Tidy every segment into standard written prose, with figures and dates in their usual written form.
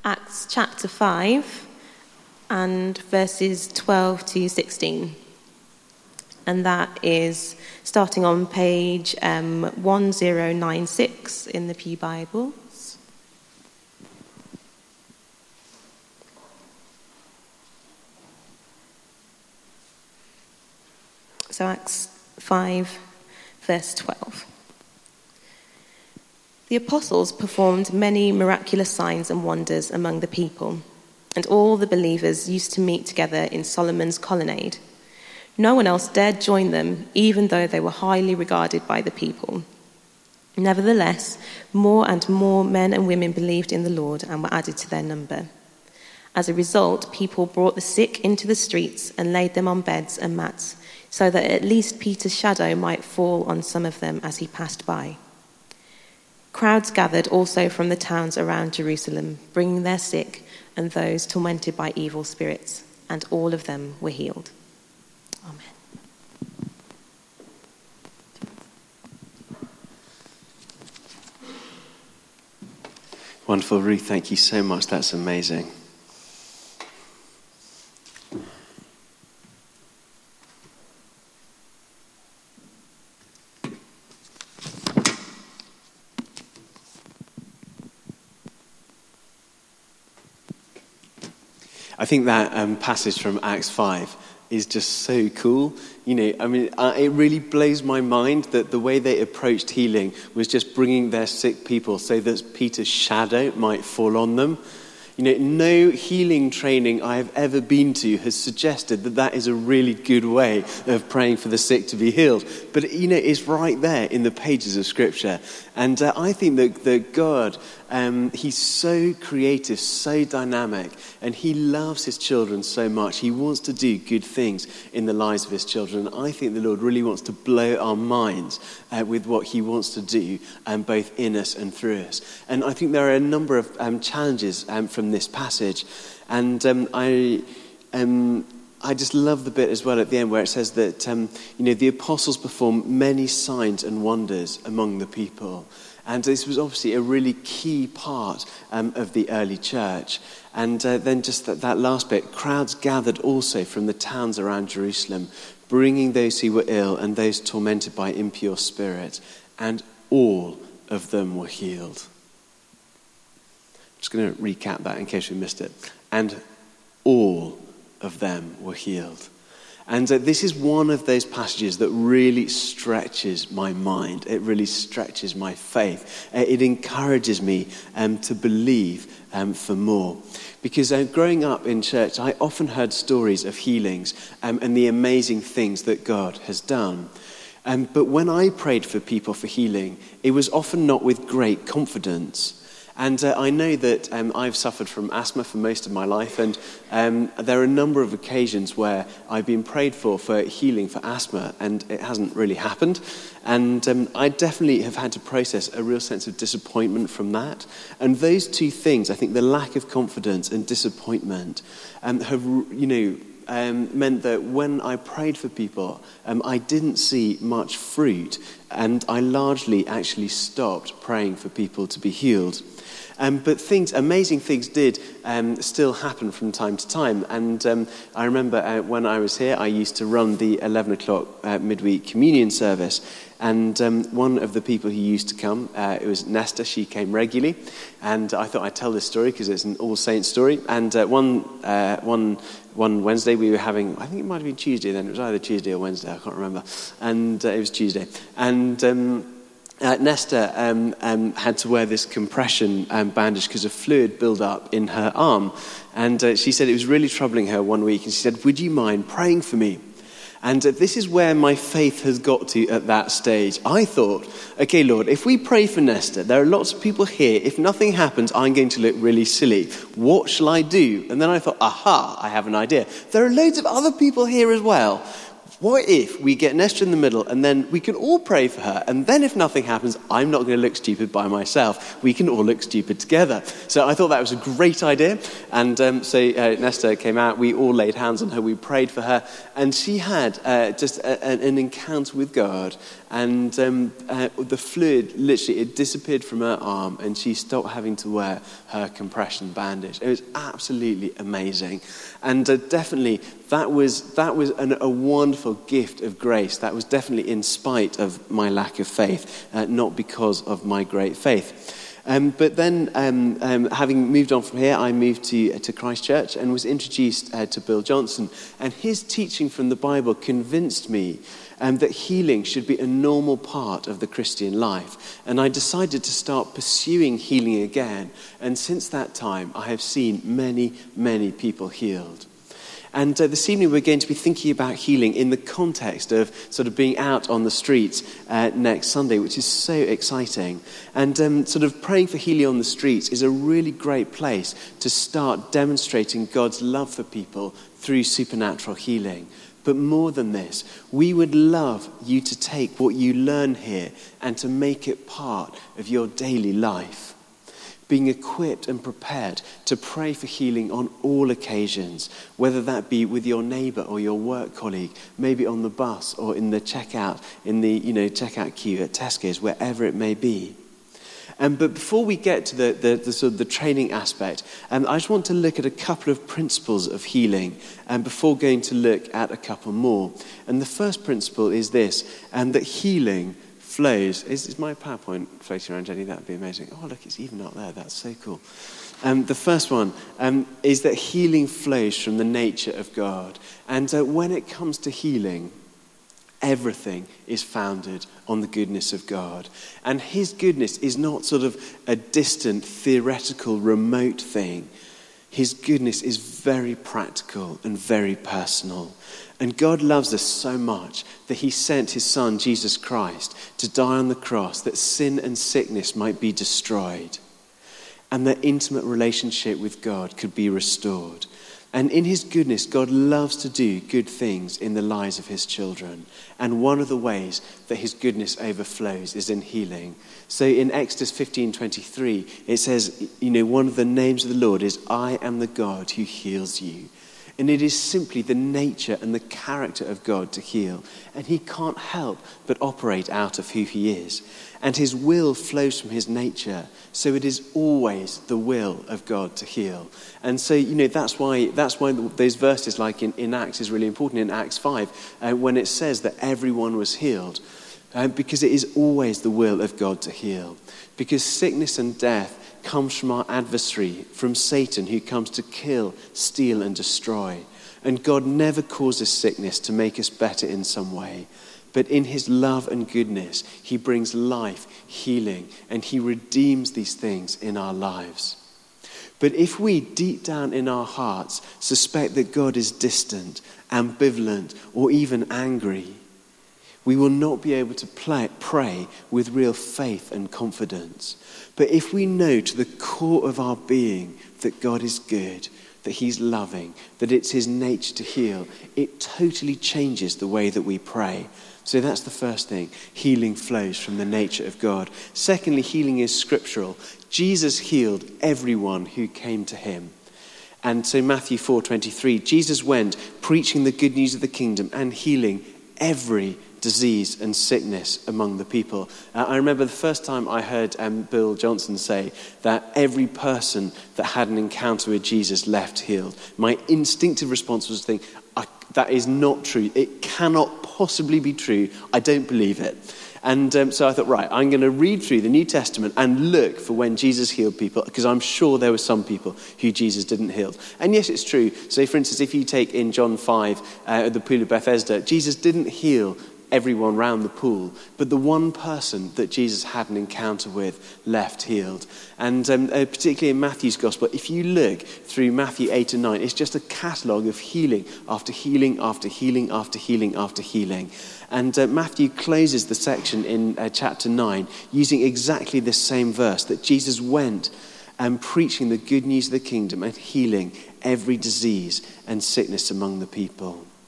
Acts chapter 5 and verses 12 to 16. And that is starting on page 1096 in the Pew Bibles. So Acts 5, verse 12. The apostles performed many miraculous signs and wonders among the people, and all the believers used to meet together in Solomon's colonnade. No one else dared join them, even though they were highly regarded by the people. Nevertheless, more and more men and women believed in the Lord and were added to their number. As a result, people brought the sick into the streets and laid them on beds and mats, so that at least Peter's shadow might fall on some of them as he passed by. Crowds gathered also from the towns around Jerusalem, bringing their sick and those tormented by evil spirits, and all of them were healed. Amen. Wonderful, Ruth. Thank you so much. That's amazing. I think that passage from Acts 5 is just so cool. It really blows my mind that the way they approached healing was just bringing their sick people so that Peter's shadow might fall on them. No healing training I have ever been to has suggested that that is a really good way of praying for the sick to be healed. But, it's right there in the pages of Scripture. And I think that God, he's so creative, so dynamic, and he loves his children so much. He wants to do good things in the lives of his children. And I think the Lord really wants to blow our minds with what he wants to do, both in us and through us. And I think there are a number of challenges from this passage. And I just love the bit as well at the end where it says that, the apostles performed many signs and wonders among the people. And this was obviously a really key part of the early church. And then just that last bit, crowds gathered also from the towns around Jerusalem, bringing those who were ill and those tormented by impure spirits. And all of them were healed. I'm just going to recap that in case we missed it. And all of them were healed. And this is one of those passages that really stretches my mind. It really stretches my faith. It encourages me to believe for more. Because growing up in church, I often heard stories of healings and the amazing things that God has done. But when I prayed for people for healing, it was often not with great confidence. And I know that I've suffered from asthma for most of my life, and there are a number of occasions where I've been prayed for healing for asthma, and it hasn't really happened. And I definitely have had to process a real sense of disappointment from that. And those two things, I think the lack of confidence and disappointment, have, meant that when I prayed for people, I didn't see much fruit, and I largely actually stopped praying for people to be healed. But amazing things did still happen from time to time. And I remember when I was here, I used to run the 11 o'clock midweek communion service. And one of the people who used to come, it was Nesta. She came regularly. And I thought I'd tell this story because it's an All Saints story. And one Wednesday we were having, I think it might have been Tuesday then. It was either Tuesday or Wednesday, I can't remember. And it was Tuesday. And Nesta had to wear this compression bandage because of fluid build-up in her arm. And she said it was really troubling her one week. And she said, "Would you mind praying for me?" And this is where my faith has got to at that stage. I thought, okay, Lord, if we pray for Nesta, there are lots of people here. If nothing happens, I'm going to look really silly. What shall I do? And then I thought, aha, I have an idea. There are loads of other people here as well. what if we get Nesta in the middle and then we can all pray for her, and then if nothing happens, I'm not going to look stupid by myself. We can all look stupid together. So I thought that was a great idea. And so Nesta came out, we all laid hands on her, we prayed for her, and she had just an encounter with God. And the fluid, literally, it disappeared from her arm, and she stopped having to wear her compression bandage. It was absolutely amazing. And definitely, that was a wonderful gift of grace. That was definitely in spite of my lack of faith, not because of my great faith. But then, having moved on from here, I moved to Christchurch and was introduced to Bill Johnson. And his teaching from the Bible convinced me that healing should be a normal part of the Christian life. And I decided to start pursuing healing again. And since that time, I have seen many, many people healed. And this evening we're going to be thinking about healing in the context of sort of being out on the streets next Sunday, which is so exciting. And sort of praying for healing on the streets is a really great place to start demonstrating God's love for people through supernatural healing. But more than this, we would love you to take what you learn here and to make it part of your daily life. Being equipped and prepared to pray for healing on all occasions, whether that be with your neighbour or your work colleague, maybe on the bus or in the checkout queue at Tesco's, wherever it may be. But before we get to the sort of the training aspect, I just want to look at a couple of principles of healing, before going to look at a couple more. And the first principle is this, that healing flows. Is my PowerPoint floating around, Jenny? That would be amazing. Oh, look, it's even up there. That's so cool. The first one is that healing flows from the nature of God. And when it comes to healing, everything is founded on the goodness of God. And his goodness is not sort of a distant, theoretical, remote thing. His goodness is very practical and very personal. And God loves us so much that he sent his son, Jesus Christ, to die on the cross that sin and sickness might be destroyed and that intimate relationship with God could be restored. And in his goodness, God loves to do good things in the lives of his children. And one of the ways that his goodness overflows is in healing. So in Exodus 15:23, it says, one of the names of the Lord is, I am the God who heals you. And it is simply the nature and the character of God to heal. And he can't help but operate out of who he is. And his will flows from his nature. So it is always the will of God to heal. And so, that's why those verses like in Acts is really important. In Acts 5, when it says that everyone was healed. Because it is always the will of God to heal. Because sickness and death comes from our adversary, from Satan, who comes to kill, steal, and destroy. And God never causes sickness to make us better in some way. But in his love and goodness, he brings life, healing, and he redeems these things in our lives. But if we, deep down in our hearts, suspect that God is distant, ambivalent, or even angry, we will not be able to pray with real faith and confidence. But if we know to the core of our being that God is good, that he's loving, that it's his nature to heal, it totally changes the way that we pray. So that's the first thing. Healing flows from the nature of God. Secondly, healing is scriptural. Jesus healed everyone who came to him. And so Matthew 4:23, Jesus went preaching the good news of the kingdom and healing every disease and sickness among the people. I remember the first time I heard Bill Johnson say that every person that had an encounter with Jesus left healed. My instinctive response was to think, that is not true. It cannot possibly be true. I don't believe it. And so I thought, right, I'm going to read through the New Testament and look for when Jesus healed people, because I'm sure there were some people who Jesus didn't heal. And yes, it's true. So for instance, if you take in John 5, at the pool of Bethesda, Jesus didn't heal everyone round the pool, but the one person that Jesus had an encounter with left healed. And particularly in Matthew's gospel, if you look through Matthew 8 and 9, it's just a catalogue of healing after healing after healing after healing after healing. And Matthew closes the section in chapter 9 using exactly this same verse, that Jesus went and preaching the good news of the kingdom and healing every disease and sickness among the people.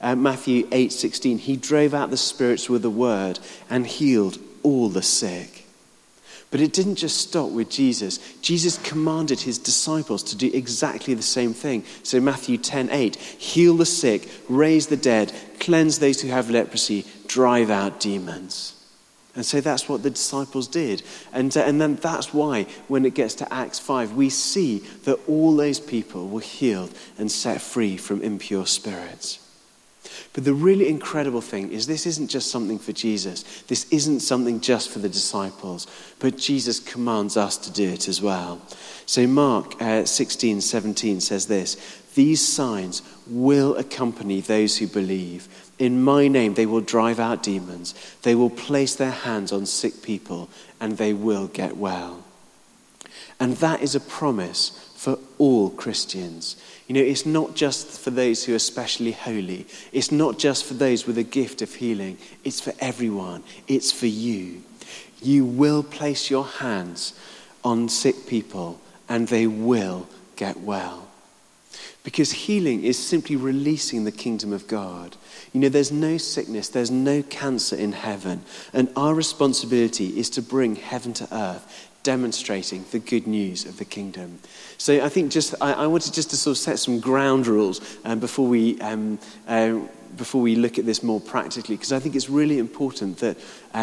Matthew 8:16, he drove out the spirits with a word and healed all the sick. But it didn't just stop with Jesus. Jesus commanded his disciples to do exactly the same thing. So Matthew 10:8, heal the sick, raise the dead, cleanse those who have leprosy, drive out demons. And so that's what the disciples did. And then that's why when it gets to Acts 5, we see that all those people were healed and set free from impure spirits. But the really incredible thing is this isn't just something for Jesus. This isn't something just for the disciples. But Jesus commands us to do it as well. So Mark 16:17 says this, these signs will accompany those who believe. In my name they will drive out demons. They will place their hands on sick people and they will get well. And that is a promise for all Christians. You know, it's not just for those who are especially holy. It's not just for those with a gift of healing. It's for everyone. It's for you. You will place your hands on sick people and they will get well. Because healing is simply releasing the kingdom of God. You know, there's no sickness, there's no cancer in heaven. And our responsibility is to bring heaven to earth, demonstrating the good news of the kingdom. So I think I wanted just to sort of set some ground rules before we look at this more practically, because I think it's really important that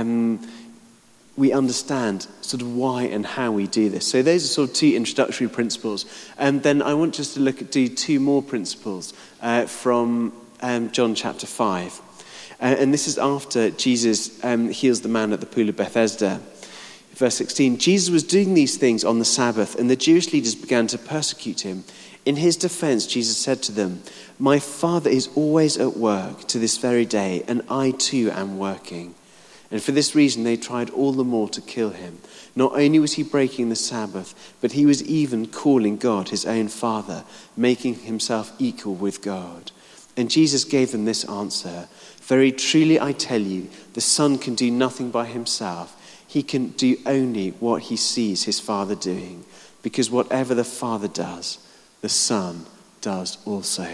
we understand sort of why and how we do this. So those are sort of two introductory principles. And then I want just to do two more principles from John chapter 5. And this is after Jesus heals the man at the pool of Bethesda. Verse 16, Jesus was doing these things on the Sabbath, and the Jewish leaders began to persecute him. In his defense, Jesus said to them, my Father is always at work to this very day, and I too am working. And for this reason, they tried all the more to kill him. Not only was he breaking the Sabbath, but he was even calling God his own Father, making himself equal with God. And Jesus gave them this answer, very truly I tell you, the Son can do nothing by himself. He can do only what he sees his Father doing, because whatever the Father does, the Son does also.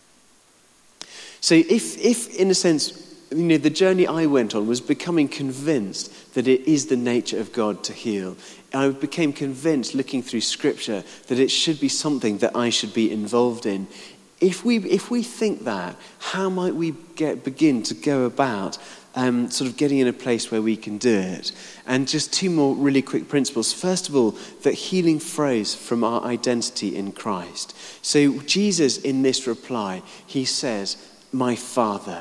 So if in a sense, you know, the journey I went on was becoming convinced that it is the nature of God to heal. I became convinced looking through Scripture that it should be something that I should be involved in. If we think that, how might we begin to go about sort of getting in a place where we can do it? And just two more really quick principles. First of all, that healing flows from our identity in Christ. So Jesus, in this reply, he says, my Father,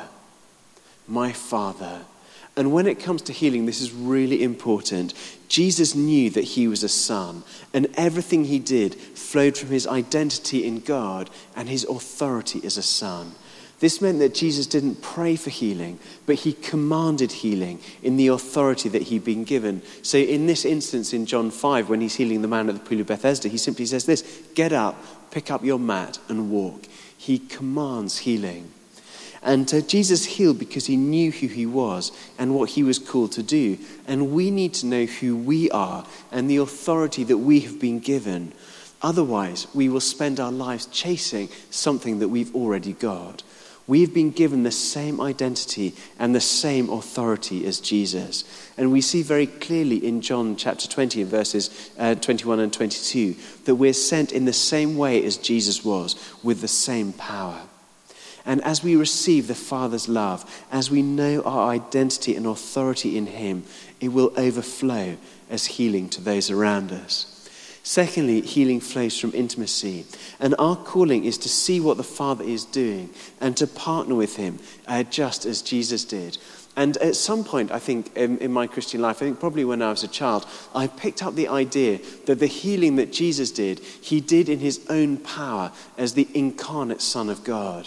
my Father. And when it comes to healing, this is really important. Jesus knew that he was a son, and everything he did flowed from his identity in God and his authority as a son. This meant that Jesus didn't pray for healing, but he commanded healing in the authority that he'd been given. So in this instance in John 5, when he's healing the man at the pool of Bethesda, he simply says this, get up, pick up your mat and walk. He commands healing. And Jesus healed because he knew who he was and what he was called to do. And we need to know who we are and the authority that we have been given. Otherwise, we will spend our lives chasing something that we've already got. We've been given the same identity and the same authority as Jesus. And we see very clearly in John chapter 20 and verses 21 and 22 that we're sent in the same way as Jesus was, with the same power. And as we receive the Father's love, as we know our identity and authority in him, it will overflow as healing to those around us. Secondly, healing flows from intimacy. And our calling is to see what the Father is doing and to partner with him just as Jesus did. And at some point, I think, in my Christian life, I think probably when I was a child, I picked up the idea that the healing that Jesus did, he did in his own power as the incarnate Son of God.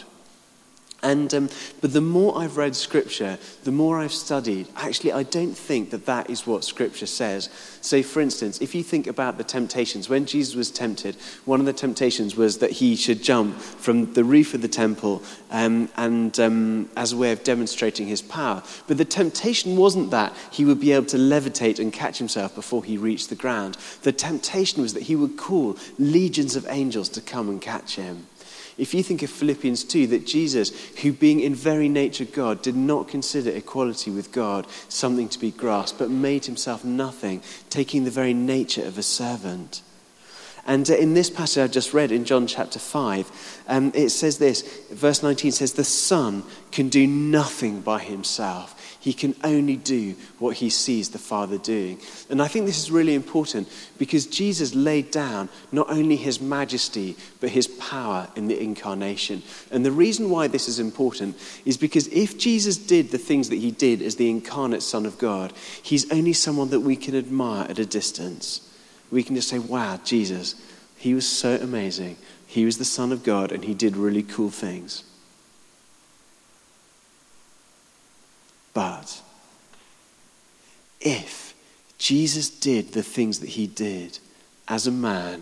But the more I've read Scripture, the more I've studied, actually I don't think that that is what Scripture says. So for instance, if you think about the temptations, when Jesus was tempted, one of the temptations was that he should jump from the roof of the temple as a way of demonstrating his power. But the temptation wasn't that he would be able to levitate and catch himself before he reached the ground. The temptation was that he would call legions of angels to come and catch him. If you think of Philippians 2, that Jesus, who being in very nature God, did not consider equality with God something to be grasped, but made himself nothing, taking the very nature of a servant. And in this passage I've just read in John chapter 5, it says this, verse 19 says, the Son can do nothing by himself. He can only do what he sees the Father doing. And I think this is really important because Jesus laid down not only his majesty, but his power in the incarnation. And the reason why this is important is because if Jesus did the things that he did as the incarnate Son of God, he's only someone that we can admire at a distance. We can just say, wow, Jesus, he was so amazing. He was the Son of God and he did really cool things. But if Jesus did the things that he did as a man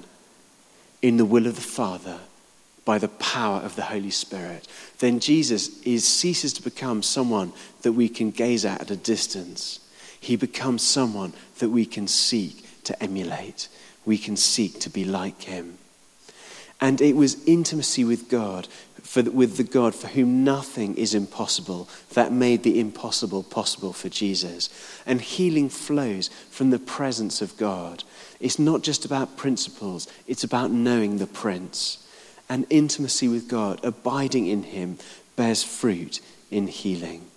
in the will of the Father by the power of the Holy Spirit, then Jesus ceases to become someone that we can gaze at a distance. He becomes someone that we can seek to emulate. We can seek to be like him. And it was intimacy with God, with the God for whom nothing is impossible, that made the impossible possible for Jesus. And healing flows from the presence of God. It's not just about principles, it's about knowing the Prince. And intimacy with God, abiding in him, bears fruit in healing.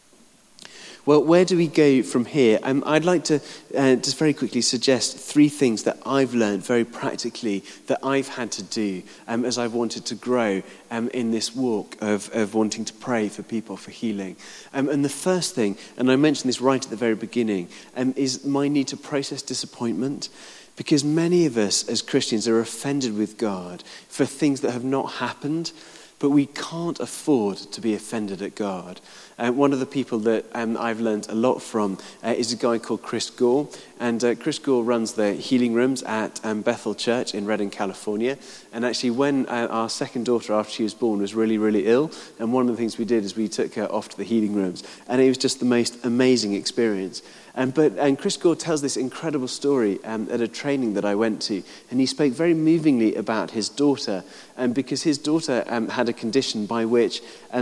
Well, where do we go from here? I'd like to just very quickly suggest 3 things that I've learned very practically that I've had to do as I've wanted to grow in this walk of wanting to pray for people for healing. And the first thing, and I mentioned this right at the very beginning, is my need to process disappointment. Because many of us as Christians are offended with God for things that have not happened, but we can't afford to be offended at God. One of the people that I've learned a lot from is a guy called Chris Gore. And Chris Gore runs the healing rooms at Bethel Church in Redding, California. And actually when our second daughter after she was born was really, really ill, and one of the things we did is we took her off to the healing rooms. And it was just the most amazing experience. And Chris Gore tells this incredible story at a training that I went to. And he spoke very movingly about his daughter, because his daughter had a condition by which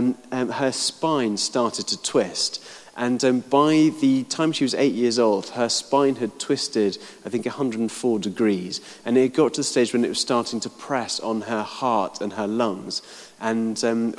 her spine started to twist. And by the time she was 8 years old, her spine had twisted, I think, 104 degrees. And it got to the stage when it was starting to press on her heart and her lungs. And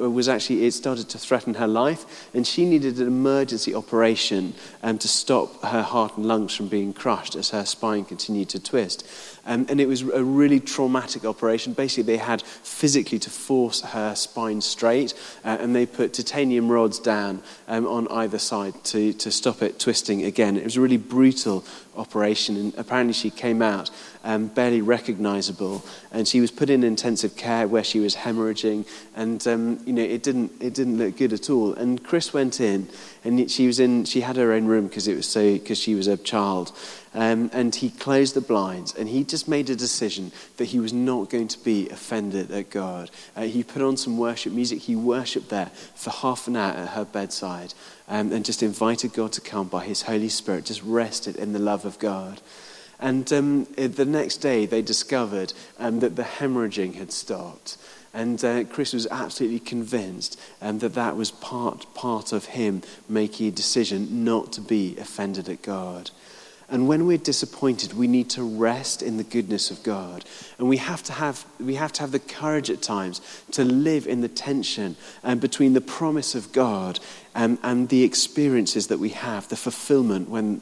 it started to threaten her life. And she needed an emergency operation to stop her heart and lungs from being crushed as her spine continued to twist. And it was a really traumatic operation. Basically, they had physically to force her spine straight, and they put titanium rods down on either side to stop it twisting again. It was a really brutal operation, and apparently she came out barely recognizable, and she was put in intensive care where she was hemorrhaging, and it didn't look good at all. And Chris went in, and she had her own room because she was a child. And he closed the blinds, and he just made a decision that he was not going to be offended at God. He put on some worship music. He worshipped there for half an hour at her bedside, and just invited God to come by his Holy Spirit, just rested in the love of God. And the next day they discovered that the hemorrhaging had stopped. And Chris was absolutely convinced that was part of him making a decision not to be offended at God. And when we're disappointed, we need to rest in the goodness of God. And we have to have the courage at times to live in the tension between the promise of God and the experiences that we have, the fulfillment when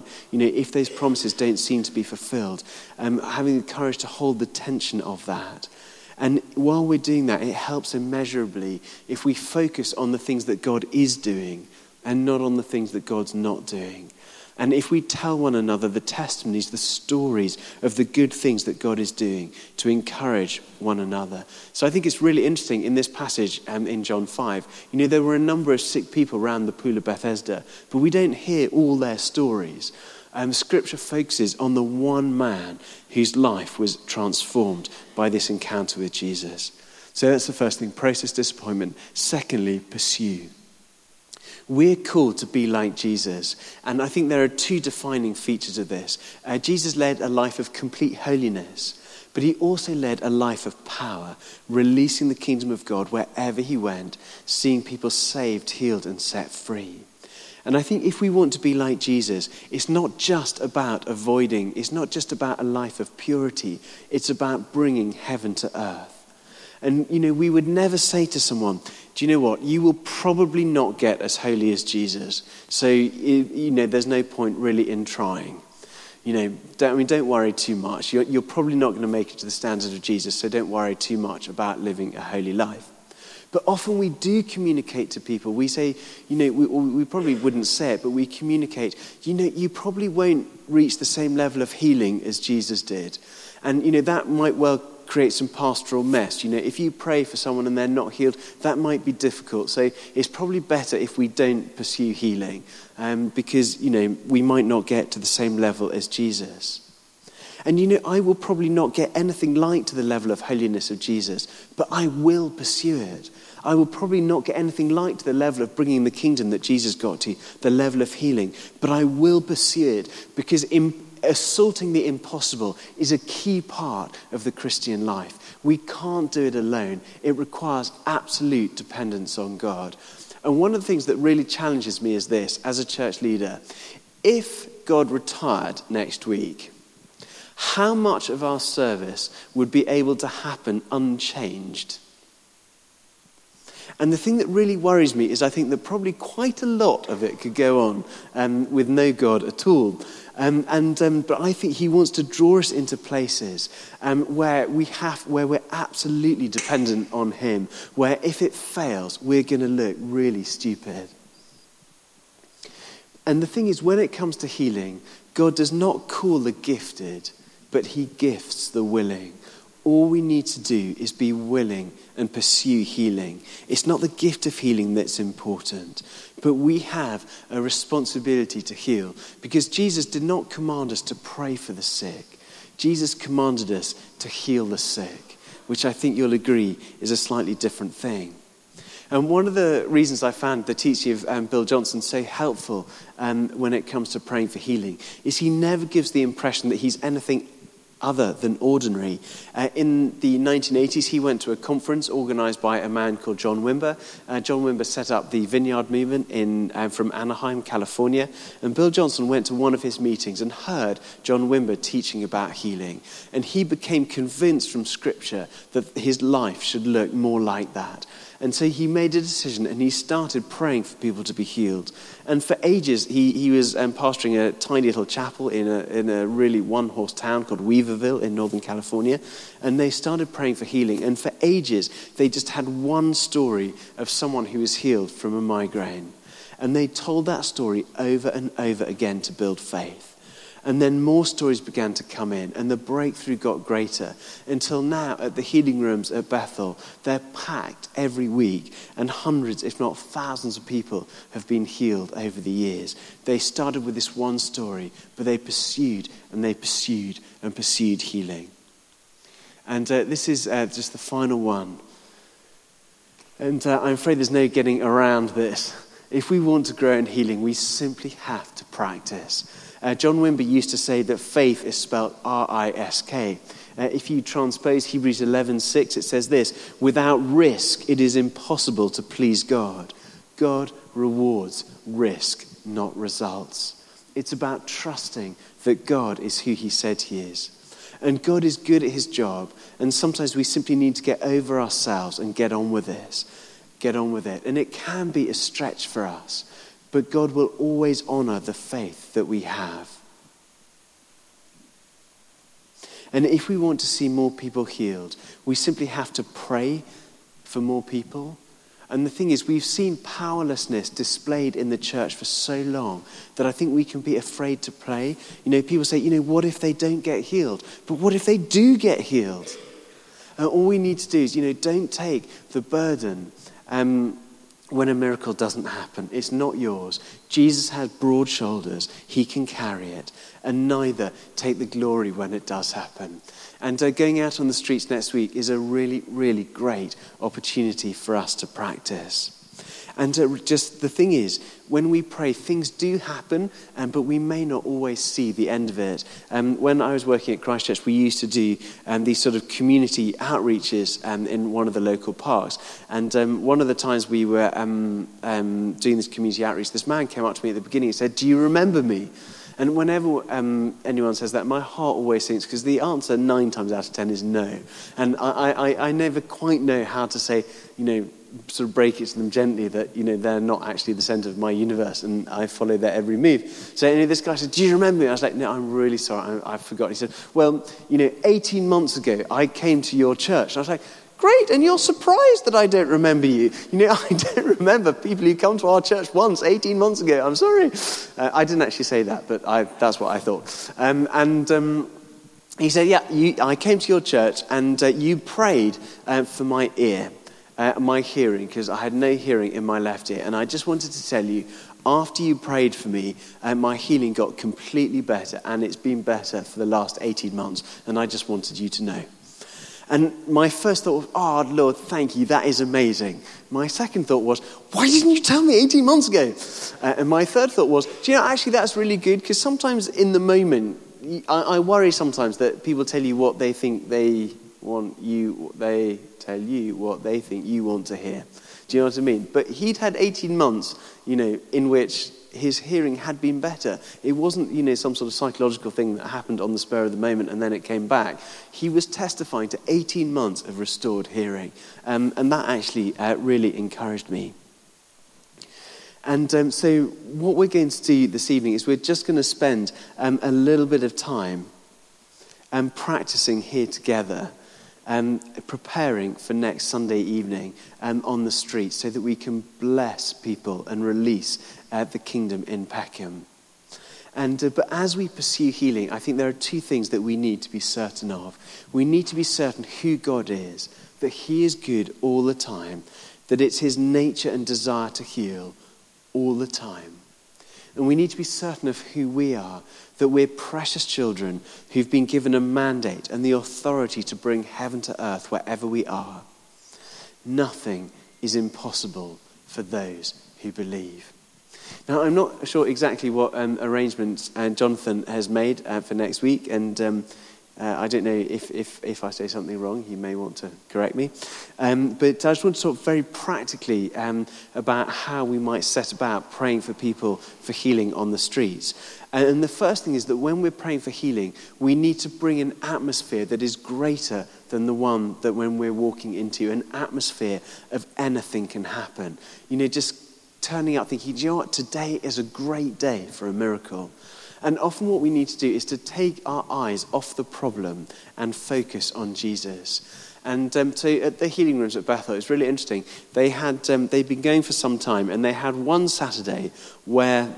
if those promises don't seem to be fulfilled, having the courage to hold the tension of that. And while we're doing that, it helps immeasurably if we focus on the things that God is doing and not on the things that God's not doing. And if we tell one another the testimonies, the stories of the good things that God is doing to encourage one another. So I think it's really interesting in this passage in John 5. There were a number of sick people around the pool of Bethesda, but we don't hear all their stories. Scripture focuses on the one man whose life was transformed by this encounter with Jesus. So that's the first thing, process disappointment. Secondly, pursue. We're called to be like Jesus. And I think there are 2 defining features of this. Jesus led a life of complete holiness. but he also led a life of power, releasing the kingdom of God wherever he went, seeing people saved, healed, and set free. And I think if we want to be like Jesus, it's not just about avoiding, it's not just about a life of purity, it's about bringing heaven to earth. And, we would never say to someone, do you know what, you will probably not get as holy as Jesus, so, there's no point really in trying. Don't worry too much. You're probably not going to make it to the standard of Jesus, so don't worry too much about living a holy life. But often we do communicate to people. We say, we probably wouldn't say it, but we communicate, you probably won't reach the same level of healing as Jesus did. And, that might well create some pastoral mess. If you pray for someone and they're not healed, that might be difficult. So it's probably better if we don't pursue healing, because, we might not get to the same level as Jesus. And I will probably not get anything like to the level of holiness of Jesus, but I will pursue it. I will probably not get anything like to the level of bringing the kingdom that Jesus got to, the level of healing, but I will pursue it, because assaulting the impossible is a key part of the Christian life. We can't do it alone. It requires absolute dependence on God. And one of the things that really challenges me is this, as a church leader: if God retired next week, how much of our service would be able to happen unchanged? And the thing that really worries me is I think that probably quite a lot of it could go on with no God at all. But I think he wants to draw us into places where we're absolutely dependent on him, where if it fails, we're going to look really stupid. And the thing is, when it comes to healing, God does not call the gifted, but he gifts the willing. All we need to do is be willing and pursue healing. It's not the gift of healing that's important, but we have a responsibility to heal, because Jesus did not command us to pray for the sick. Jesus commanded us to heal the sick, which I think you'll agree is a slightly different thing. And one of the reasons I found the teaching of Bill Johnson so helpful when it comes to praying for healing is he never gives the impression that he's anything other than ordinary. In the 1980s, he went to a conference organized by a man called John Wimber. John Wimber set up the Vineyard Movement from Anaheim, California. And Bill Johnson went to one of his meetings and heard John Wimber teaching about healing. And he became convinced from Scripture that his life should look more like that. And so he made a decision and he started praying for people to be healed. And for ages, he was pastoring a tiny little chapel in a really one-horse town called Weaverville in Northern California. And they started praying for healing. And for ages, they just had one story of someone who was healed from a migraine. And they told that story over and over again to build faith. And then more stories began to come in, and the breakthrough got greater, until now at the healing rooms at Bethel, they're packed every week, and hundreds, if not thousands of people have been healed over the years. They started with this one story, but they pursued and they pursued and pursued healing. And this is just the final one. And I'm afraid there's no getting around this. If we want to grow in healing, we simply have to practice. John Wimber used to say that faith is spelled R-I-S-K. If you transpose Hebrews 11:6, it says this: without risk, it is impossible to please God. God rewards risk, not results. It's about trusting that God is who he said he is. And God is good at his job. And sometimes we simply need to get over ourselves and get on with this. Get on with it. And it can be a stretch for us. But God will always honor the faith that we have. And if we want to see more people healed, we simply have to pray for more people. And the thing is, we've seen powerlessness displayed in the church for so long that I think we can be afraid to pray. People say, what if they don't get healed? But what if they do get healed? All we need to do is, don't take the burden when a miracle doesn't happen. It's not yours. Jesus has broad shoulders. He can carry it. And neither take the glory when it does happen. And going out on the streets next week is a really, really great opportunity for us to practice. And just the thing is, when we pray, things do happen, but we may not always see the end of it. When I was working at Christchurch, we used to do these sort of community outreaches in one of the local parks. And one of the times we were doing this community outreach, this man came up to me at the beginning and said, "Do you remember me?" And whenever anyone says that, my heart always sinks, because the answer 9 times out of 10 is no. And I never quite know how to say, sort of break it to them gently that, they're not actually the center of my universe, and I follow their every move. So this guy said, "Do you remember me?" I was like, "No, I'm really sorry, I forgot." He said, "Well, 18 months ago, I came to your church." And I was like, "Great, and you're surprised that I don't remember you. I don't remember people who come to our church once 18 months ago. I'm sorry." I didn't actually say that, but that's what I thought. He said, "Yeah, I came to your church, and you prayed for my ear, my hearing, because I had no hearing in my left ear. And I just wanted to tell you, after you prayed for me, my hearing got completely better, and it's been better for the last 18 months. And I just wanted you to know." And my first thought was, "Oh, Lord, thank you, that is amazing." My second thought was, "Why didn't you tell me 18 months ago?" And my third thought was, actually that's really good, because sometimes in the moment, I worry sometimes that people tell you what they think they want you, they tell you what they think you want to hear. Do you know what I mean? But he'd had 18 months, in which his hearing had been better. It wasn't, some sort of psychological thing that happened on the spur of the moment and then it came back. He was testifying to 18 months of restored hearing. And that actually really encouraged me. And so what we're going to do this evening is we're just going to spend a little bit of time practicing here together, preparing for next Sunday evening on the street, so that we can bless people and release the kingdom in Peckham. But as we pursue healing, I think there are 2 things that we need to be certain of. We need to be certain who God is, that he is good all the time, that it's his nature and desire to heal all the time. And we need to be certain of who we are, that we're precious children who've been given a mandate and the authority to bring heaven to earth wherever we are. Nothing is impossible for those who believe. Now, I'm not sure exactly what arrangements Jonathan has made for next week, and I don't know if I say something wrong, he may want to correct me. But I just want to talk very practically about how we might set about praying for people for healing on the streets. And the first thing is that when we're praying for healing, we need to bring an atmosphere that is greater than the one that when we're walking into, an atmosphere of anything can happen. Just turning up thinking, do you know what, today is a great day for a miracle. And often what we need to do is to take our eyes off the problem and focus on Jesus. And so at the healing rooms at Bethel, it's really interesting. They'd been going for some time, and they had one Saturday where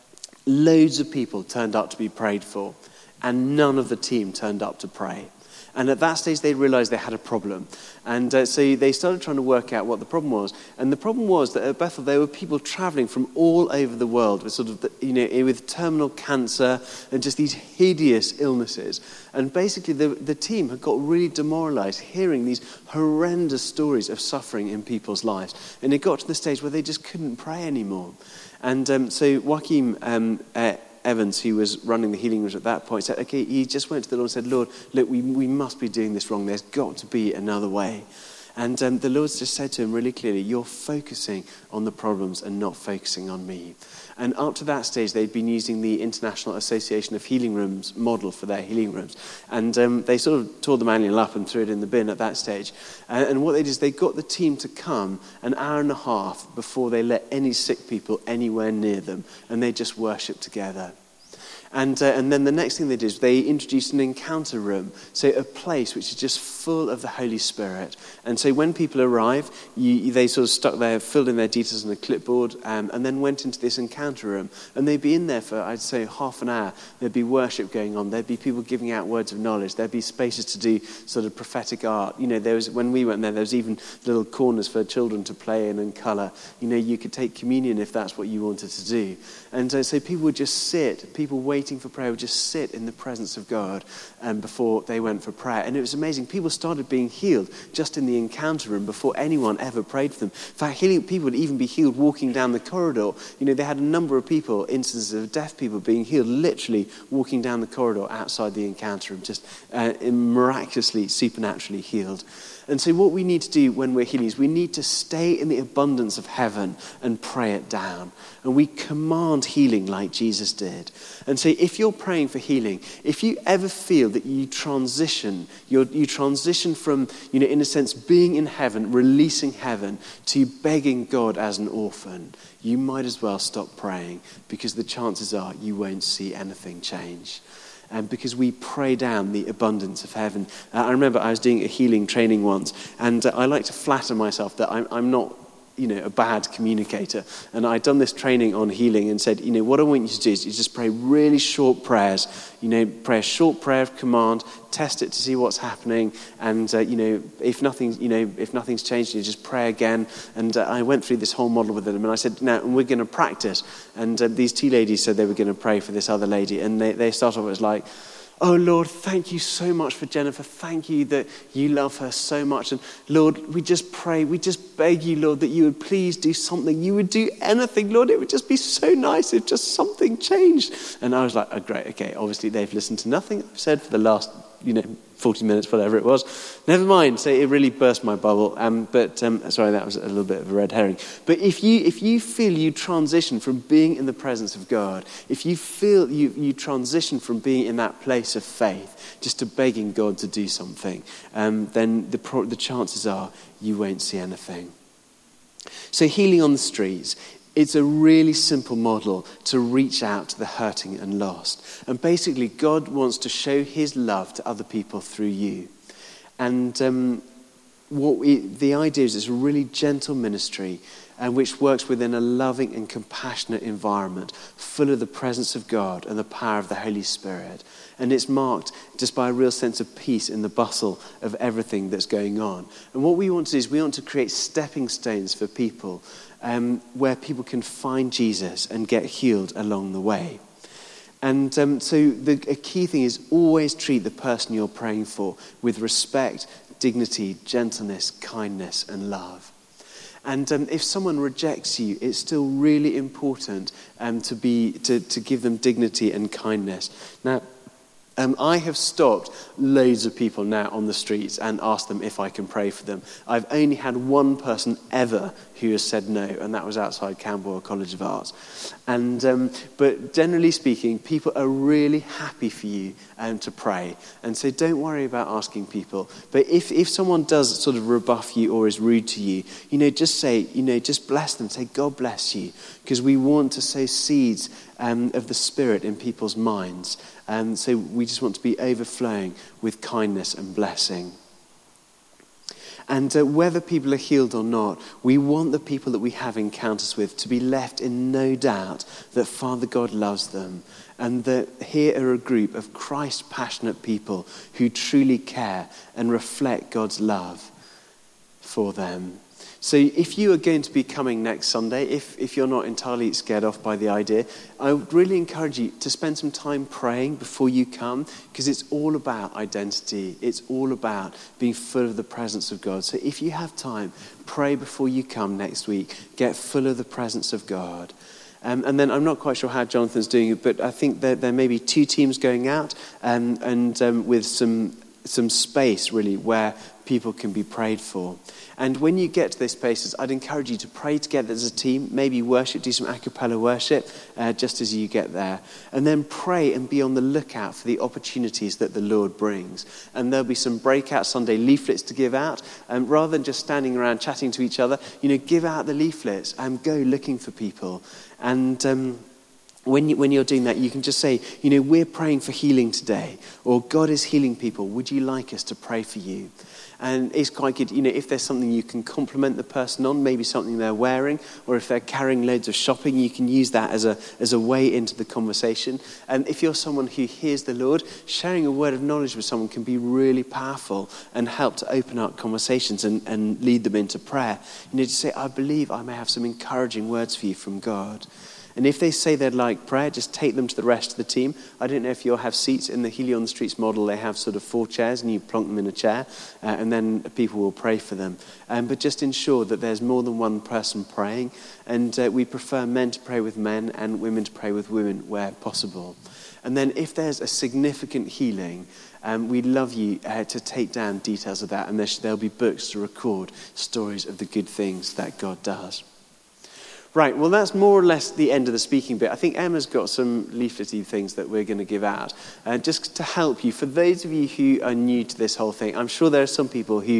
loads of people turned up to be prayed for, and none of the team turned up to pray. And at that stage, they realized they had a problem. And so they started trying to work out what the problem was. And the problem was that at Bethel, there were people traveling from all over the world with with terminal cancer and just these hideous illnesses. And basically, the team had got really demoralized hearing these horrendous stories of suffering in people's lives. And it got to the stage where they just couldn't pray anymore. And so Joachim Evans, who was running the healing rooms at that point, said, okay, he just went to the Lord and said, Lord, look, we must be doing this wrong. There's got to be another way. And the Lord just said to him really clearly, you're focusing on the problems and not focusing on me. And up to that stage, they'd been using the International Association of Healing Rooms model for their healing rooms. And they sort of tore the manual up and threw it in the bin at that stage. And what they did is they got the team to come an hour and a half before they let any sick people anywhere near them. And they just worshipped together. And then the next thing they did is they introduced an encounter room, so a place which is just full of the Holy Spirit. And so when people arrive, they sort of stuck there, filled in their details on a clipboard, and then went into this encounter room. And they'd be in there for, I'd say, half an hour. There'd be worship going on. There'd be people giving out words of knowledge. There'd be spaces to do sort of prophetic art. When we went there was even little corners for children to play in and colour. You could take communion if that's what you wanted to do. And so people would just sit, people waiting waiting for prayer would just sit in the presence of God before they went for prayer. And it was amazing. People started being healed just in the encounter room before anyone ever prayed for them. In fact, people would even be healed walking down the corridor. They had a number of people, instances of deaf people being healed, literally walking down the corridor outside the encounter room, just miraculously, supernaturally healed. And so what we need to do when we're healing is we need to stay in the abundance of heaven and pray it down. And we command healing like Jesus did. And so if you're praying for healing, if you ever feel that you transition from, in a sense, being in heaven, releasing heaven, to begging God as an orphan, you might as well stop praying, because the chances are you won't see anything change. Because we pray down the abundance of heaven. I remember I was doing a healing training once, and I like to flatter myself that I'm not, a bad communicator. And I'd done this training on healing and said, what I want you to do is you just pray really short prayers. Pray a short prayer of command, test it to see what's happening, and if nothing's changed, you just pray again. And I went through this whole model with them, and I said, now we're going to practice. And these two ladies said they were going to pray for this other lady, and they started off as like, oh, Lord, thank you so much for Jennifer. Thank you that you love her so much. And Lord, we just pray, we just beg you, Lord, that you would please do something. You would do anything, Lord. It would just be so nice if just something changed. And I was like, oh, great, okay. Obviously, they've listened to nothing I've said for the last, 40 minutes, whatever it was. Never mind. So it really burst my bubble. Sorry, that was a little bit of a red herring. But if you feel you transition from being in the presence of God, if you feel you transition from being in that place of faith, just to begging God to do something, then the chances are you won't see anything. So healing on the streets, it's a really simple model to reach out to the hurting and lost. And basically, God wants to show his love to other people through you. And the idea is it's a really gentle ministry, which works within a loving and compassionate environment, full of the presence of God and the power of the Holy Spirit. And it's marked just by a real sense of peace in the bustle of everything that's going on. And what we want to do is we want to create stepping stones for people, where people can find Jesus and get healed along the way. And so a key thing is always treat the person you're praying for with respect, dignity, gentleness, kindness, and love. And if someone rejects you, it's still really important to give them dignity and kindness. Now, I have stopped loads of people now on the streets and asked them if I can pray for them. I've only had one person ever who has said no, and that was outside Camberwell College of Arts. And but generally speaking, people are really happy for you to pray. And so don't worry about asking people. But if someone does sort of rebuff you or is rude to you, just say, just bless them. Say, God bless you. Because we want to sow seeds of the Spirit in people's minds. So we just want to be overflowing with kindness and blessing. And whether people are healed or not, we want the people that we have encounters with to be left in no doubt that Father God loves them, and that here are a group of Christ-passionate people who truly care and reflect God's love for them. So if you are going to be coming next Sunday, if you're not entirely scared off by the idea, I would really encourage you to spend some time praying before you come, because it's all about identity. It's all about being full of the presence of God. So if you have time, pray before you come next week. Get full of the presence of God. And then I'm not quite sure how Jonathan's doing it, but I think that there may be 2 teams going out and with some space, really, where people can be prayed for. And when you get to those places, I'd encourage you to pray together as a team, maybe worship, do some a cappella worship just as you get there. And then pray and be on the lookout for the opportunities that the Lord brings. And there'll be some breakout Sunday leaflets to give out. Rather than just standing around chatting to each other, give out the leaflets and go looking for people. And when you're doing that, you can just say, we're praying for healing today, or God is healing people. Would you like us to pray for you? And it's quite good, if there's something you can compliment the person on, maybe something they're wearing, or if they're carrying loads of shopping, you can use that as a way into the conversation. And if you're someone who hears the Lord, sharing a word of knowledge with someone can be really powerful and help to open up conversations and lead them into prayer. To say, I believe I may have some encouraging words for you from God. And if they say they'd like prayer, just take them to the rest of the team. I don't know if you'll have seats in the Healing on the Streets model. They have sort of 4 chairs and you plonk them in a chair and then people will pray for them. But just ensure that there's more than one person praying. And we prefer men to pray with men and women to pray with women where possible. And then if there's a significant healing, we'd love you to take down details of that, and there'll be books to record stories of the good things that God does. Right, well, that's more or less the end of the speaking bit. I think Emma's got some leaflety things that we're going to give out, just to help you. For those of you who are new to this whole thing, I'm sure there are some people who,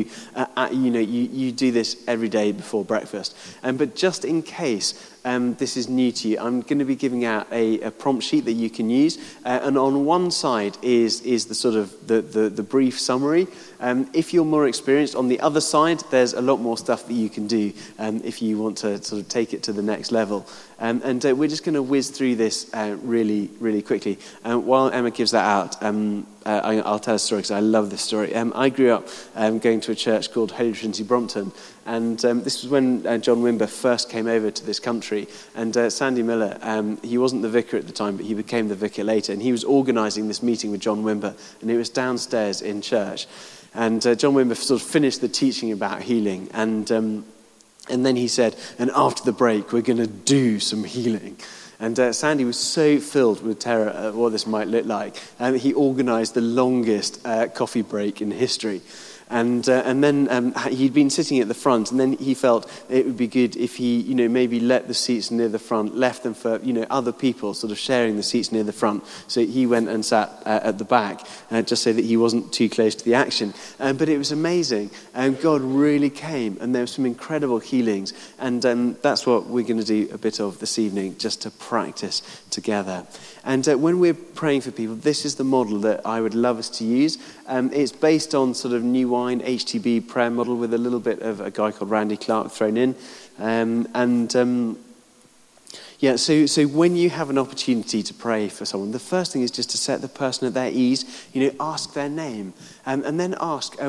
you do this every day before breakfast. But just in case this is new to you, I'm going to be giving out a prompt sheet that you can use. And on one side is the sort of the brief summary. If you're more experienced, on the other side, there's a lot more stuff that you can do if you want to sort of take it to the next level. And we're just going to whiz through this really, really quickly. While Emma gives that out, I'll tell a story because I love this story. I grew up going to a church called Holy Trinity Brompton, and this was when John Wimber first came over to this country. And Sandy Miller, he wasn't the vicar at the time, but he became the vicar later, and he was organising this meeting with John Wimber, and it was downstairs in church. And John Wimber sort of finished the teaching about healing, and then he said, and after the break, we're going to do some healing. And Sandy was so filled with terror at what this might look like, he organised the longest coffee break in history. And then he'd been sitting at the front, and then he felt it would be good if he, maybe let the seats near the front, left them for, other people sort of sharing the seats near the front. So he went and sat at the back, just so that he wasn't too close to the action. But it was amazing. God really came, and there were some incredible healings. And that's what we're going to do a bit of this evening, just to practice together. And when we're praying for people, this is the model that I would love us to use. It's based on sort of New Wine HTB prayer model with a little bit of a guy called Randy Clark thrown in. So when you have an opportunity to pray for someone, the first thing is just to set the person at their ease. Ask their name, and then ask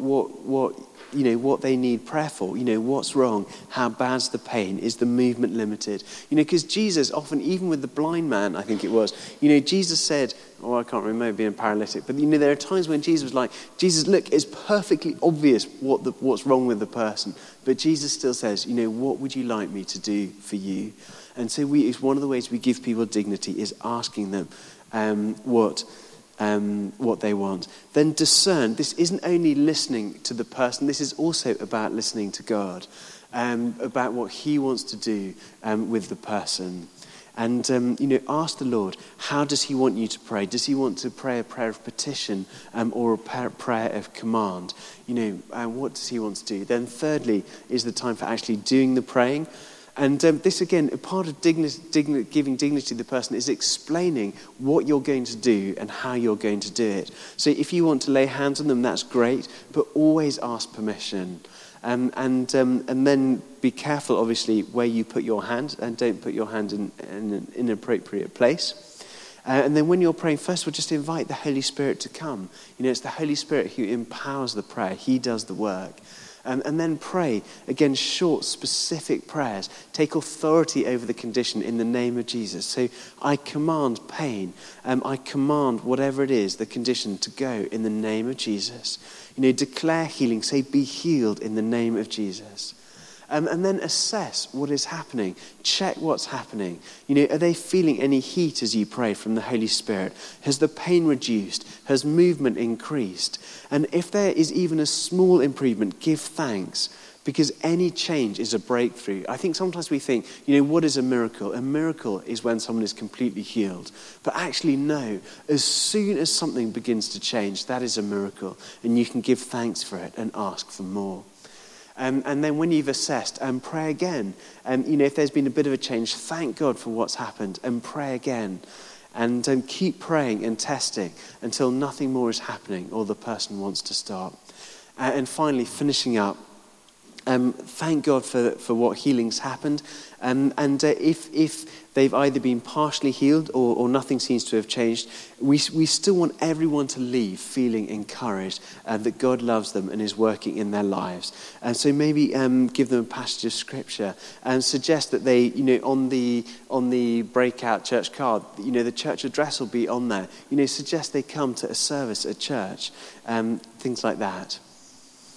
what they need prayer for. What's wrong? How bad's the pain? Is the movement limited? Because Jesus often, even with the blind man, I think it was, Jesus said, I can't remember being paralytic, but there are times when Jesus was like, Jesus, look, it's perfectly obvious what's wrong with the person, but Jesus still says, what would you like me to do for you? And so it's one of the ways we give people dignity is asking them what they want. Then discern. This isn't only listening to the person, this is also about listening to God, about what he wants to do with the person. And, ask the Lord, how does he want you to pray? Does he want to pray a prayer of petition or a prayer of command? What does he want to do? Then thirdly is the time for actually doing the praying. And this, again, a part of giving dignity to the person is explaining what you're going to do and how you're going to do it. So if you want to lay hands on them, that's great, but always ask permission. And then be careful, obviously, where you put your hand, and don't put your hand in an inappropriate place. And then when you're praying, first of all, just invite the Holy Spirit to come. It's the Holy Spirit who empowers the prayer. He does the work. And then pray, again, short, specific prayers. Take authority over the condition in the name of Jesus. So I command pain. I command whatever it is, the condition, to go in the name of Jesus. Declare healing. Say, be healed in the name of Jesus. And then assess what is happening. Check what's happening. Are they feeling any heat as you pray from the Holy Spirit? Has the pain reduced? Has movement increased? And if there is even a small improvement, give thanks, because any change is a breakthrough. I think sometimes we think, what is a miracle? A miracle is when someone is completely healed. But actually, no. As soon as something begins to change, that is a miracle. And you can give thanks for it and ask for more. And then when you've assessed, pray again. If there's been a bit of a change, thank God for what's happened and pray again. And keep praying and testing until nothing more is happening or the person wants to stop. And finally, finishing up, thank God for what healing's happened. If they've either been partially healed or nothing seems to have changed, we still want everyone to leave feeling encouraged that God loves them and is working in their lives. And so maybe give them a passage of scripture and suggest that they, on the breakout church card, the church address will be on there. Suggest they come to a service at church, things like that.